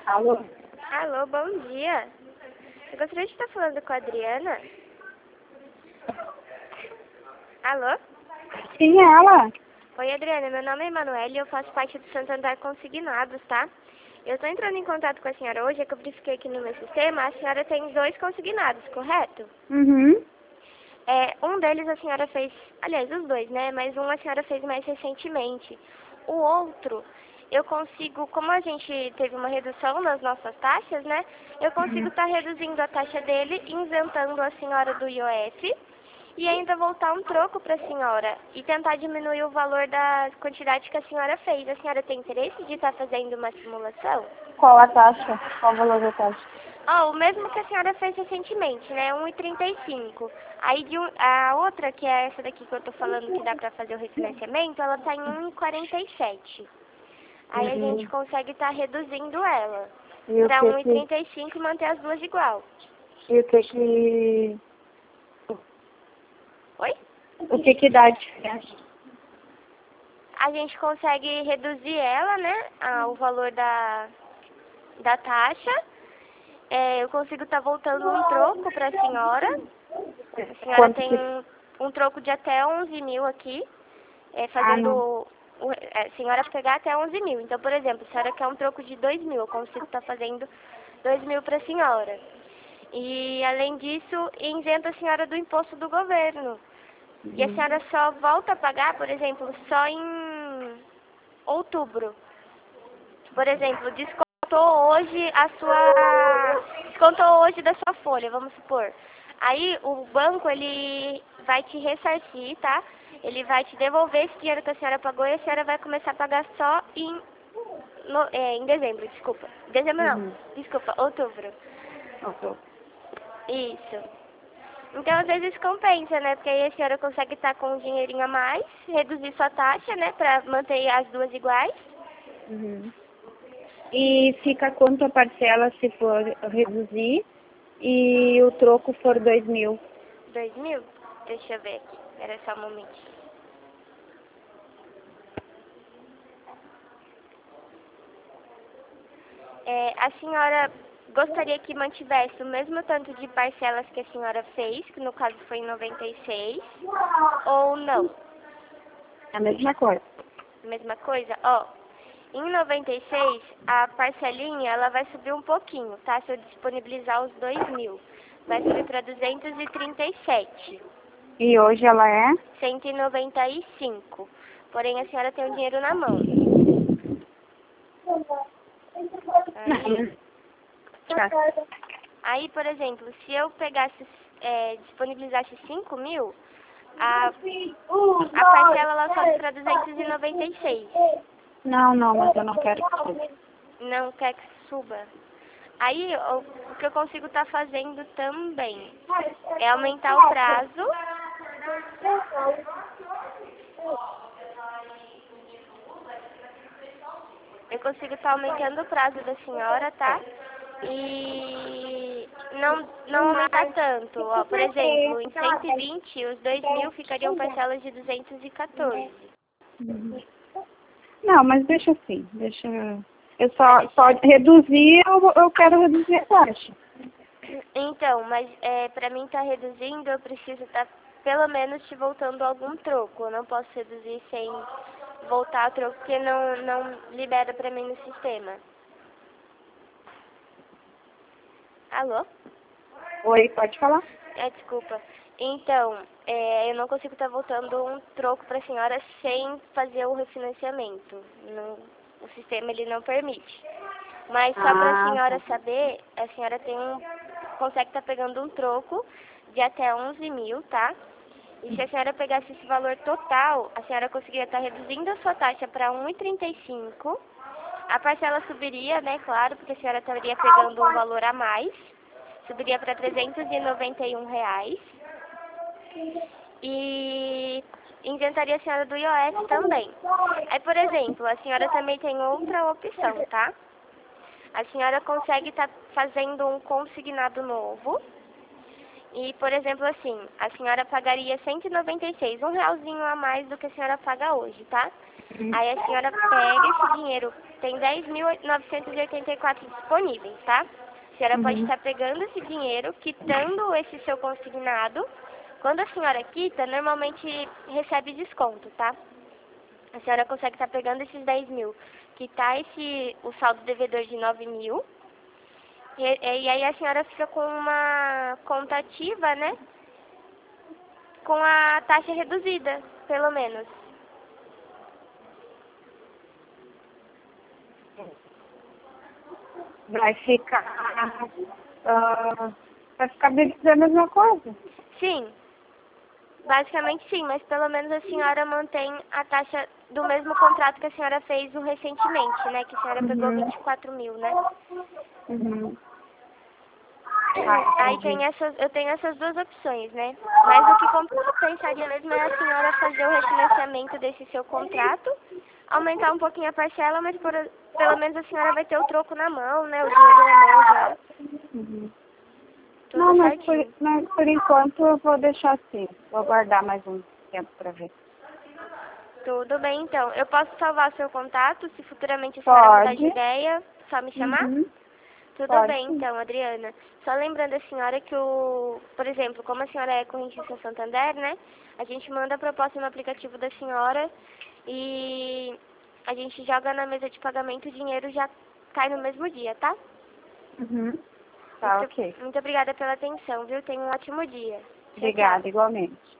Alô? Alô, bom dia. Eu gostaria de estar falando com a Adriana. Alô? Sim, ela. Oi, Adriana. Meu nome é Emanuele e eu faço parte do Santander Consignados, tá? Eu estou entrando em contato com a senhora hoje, é que eu verifiquei aqui no meu sistema. A senhora tem 2 consignados, correto? Uhum. Um deles a senhora fez, aliás, os 2, né? Mas um a senhora fez mais recentemente. O outro, eu consigo, como a gente teve uma redução nas nossas taxas, né? Eu consigo estar reduzindo a taxa dele, isentando a senhora do IOF e ainda voltar um troco para a senhora e tentar diminuir o valor da quantidade que a senhora fez. A senhora tem interesse de estar fazendo uma simulação? Qual a taxa? Qual o valor da taxa? O mesmo que a senhora fez recentemente, né? 1,35. Aí a outra, que é essa daqui que eu tô falando que dá pra fazer o refinanciamento, ela tá em 1,47. Aí a gente consegue estar reduzindo ela E o pra que que... 1,35 e manter as duas igual. E o que que... Oi? O que que dá a diferença? A gente consegue reduzir ela, né? O valor da taxa. Eu consigo estar voltando um troco pra senhora. A senhora Quanto tem que... um troco de até 11 mil aqui. Ah, não. A senhora pegar até 11 mil. Então, por exemplo, a senhora quer um troco de 2 mil, eu consigo estar fazendo 2 mil para a senhora. E, além disso, isenta a senhora do imposto do governo. E a senhora só volta a pagar, por exemplo, só em outubro. Por exemplo, descontou hoje da sua folha, vamos supor. Aí o banco, ele vai te ressarcir, tá? Ele vai te devolver esse dinheiro que a senhora pagou e a senhora vai começar a pagar só em dezembro, desculpa. Dezembro não, desculpa, outubro. Ok. Isso. Então, às vezes compensa, né? Porque aí a senhora consegue estar com um dinheirinho a mais, reduzir sua taxa, né? Pra manter as duas iguais. Uhum. E fica quanto a parcela se for reduzir e o troco for 2 mil? 2 mil? Deixa eu ver aqui. Espera só um momentinho. A senhora gostaria que mantivesse o mesmo tanto de parcelas que a senhora fez, que no caso foi em 96, ou não? A mesma coisa. Mesma coisa? Em 96, a parcelinha ela vai subir um pouquinho, tá? Se eu disponibilizar os 2 mil. Vai subir para 237. E hoje ela é? 195. Porém, a senhora tem o dinheiro na mão. Aí, Não. Tá. por exemplo, se eu pegasse, disponibilizasse 5 mil, a parcela ela sobe para 296. Não, mas eu não quero que suba. Não quer que suba. Aí, o que eu consigo estar fazendo também é aumentar o prazo. Eu consigo estar aumentando o prazo da senhora, tá? E não aumentar tanto. Por exemplo, em 120, os 2 mil ficariam parcelas de 214. Não, mas deixa assim, deixa... Eu Vai só deixar? reduzir, eu quero reduzir a taxa. Então, mas pra mim estar reduzindo, eu preciso estar pelo menos te voltando algum troco. Eu não posso reduzir sem voltar a troco, porque não libera pra mim no sistema. Alô? Oi, pode falar? Desculpa. Então, eu não consigo estar voltando um troco para a senhora sem fazer o refinanciamento. O sistema ele não permite. Mas só para a senhora saber, a senhora consegue estar pegando um troco de até 11 mil, tá? E se a senhora pegasse esse valor total, a senhora conseguiria estar reduzindo a sua taxa para 1,35. A parcela subiria, né, claro, porque a senhora estaria pegando um valor a mais. Subiria para R$ 391. E isentaria a senhora do IOF também. Aí, por exemplo, a senhora também tem outra opção, tá? A senhora consegue estar fazendo um consignado novo E, por exemplo, assim, a senhora pagaria 196, um realzinho a mais do que a senhora paga hoje, tá? Aí a senhora pega esse dinheiro, tem 10.984 disponíveis, tá? A senhora pode estar pegando esse dinheiro, quitando esse seu consignado. Quando a senhora quita, normalmente recebe desconto, tá? A senhora consegue estar pegando esses 10 mil, quitar o saldo devedor de 9 mil. E aí a senhora fica com uma conta ativa, né? Com a taxa reduzida, pelo menos. Vai ficar... vai ficar bem dizer a mesma coisa? Sim, basicamente sim, mas pelo menos a senhora mantém a taxa do mesmo contrato que a senhora fez recentemente, né? Que a senhora pegou 24 mil, né? Aí eu tenho essas duas opções, né? Mas o que compensaria mesmo é a senhora fazer o refinanciamento desse seu contrato, aumentar um pouquinho a parcela, mas pelo menos a senhora vai ter o troco na mão, né? O dinheiro na mão já. Tudo Não, certinho. mas por enquanto eu vou deixar assim. Vou aguardar mais um tempo para ver. Tudo bem, então. Eu posso salvar seu contato, se futuramente a senhora mudar de Pode. ideia, só me chamar? Tudo Pode, bem, sim. então, Adriana. Só lembrando a senhora que por exemplo, como a senhora é correntista Santander, né? A gente manda a proposta no aplicativo da senhora e a gente joga na mesa de pagamento, o dinheiro já cai no mesmo dia, tá? Tá, ok. Muito obrigada pela atenção, viu? Tenha um ótimo dia. Tchau, tchau. Obrigada, igualmente.